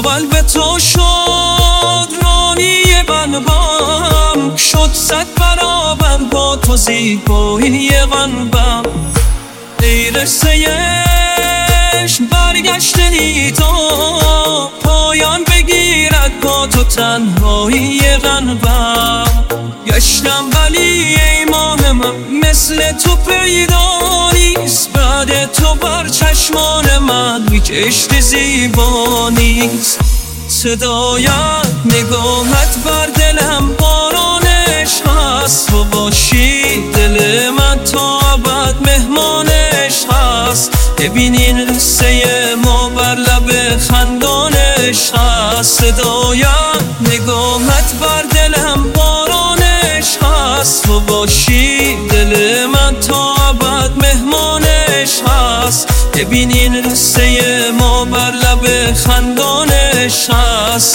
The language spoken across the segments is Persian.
قلب تو شد رانی قلبم، شد 100 برابر با تو زیبایی قلبم. ای رسه عشق برگشته تو، پایان بگیرد با تو تنهایی قلبم. گشتم ولی ای ماه من مثل تو پیدا نیست، بعد تو بر چشمان من هیچ عشق زیبا نیست. صدایت نگاهت بر دلم باران عشق هست، تو باشی دل من تا ابد مهمان عشق هست. ببینین قصه ما بر لب خندان عشق هست. صدایت نگاهت بر دلم باران عشق هست، تو باشی دل من تا ابد مهمان عشق هست. ببینین قصه ما بر لب خندان عشق هست.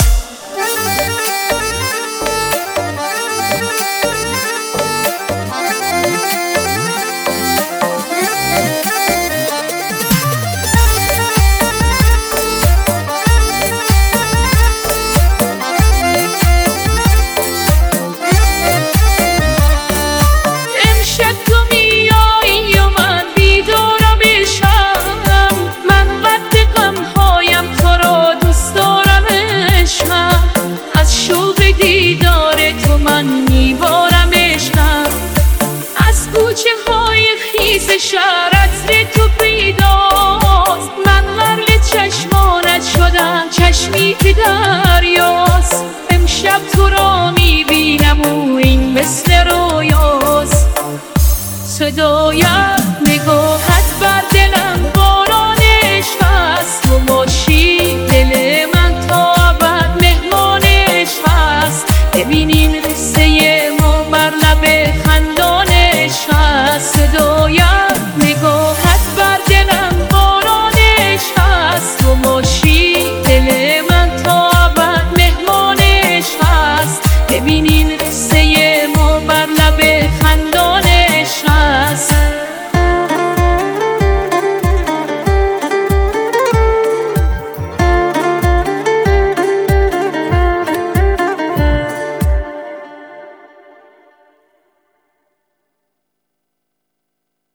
شهر عطر تو پیداست، من غرق چشمانت شدم، چشمی که دریاست. امشب تو را میبینم و این مثل رویاست. صدایت